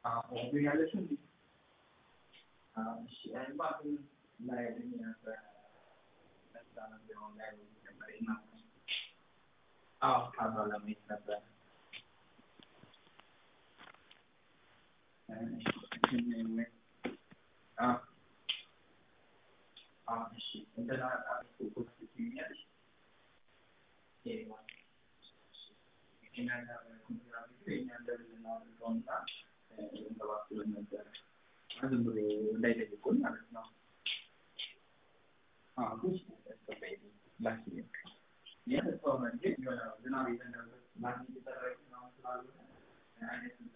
ኦብን ያለሽ እንዴ? እሺ አይባል ላይ ነበር ለዛና ነው ላይ ነበር እና ካባላ ሜት ነበር እሺ እንደና ቁጥር ትይኛለሽ እና ኮንትራክት እንደልና እንደውና እንደባክሉ ነበር ዝም ብሎ እንዳይጠይቁን ማለት ነው። ጉስ ተበይ ላኪ የት ተወመን ግን የሆነ ዝናብ ይዘንዳል ማለት ይተረክ ነው ስላሉ አይነት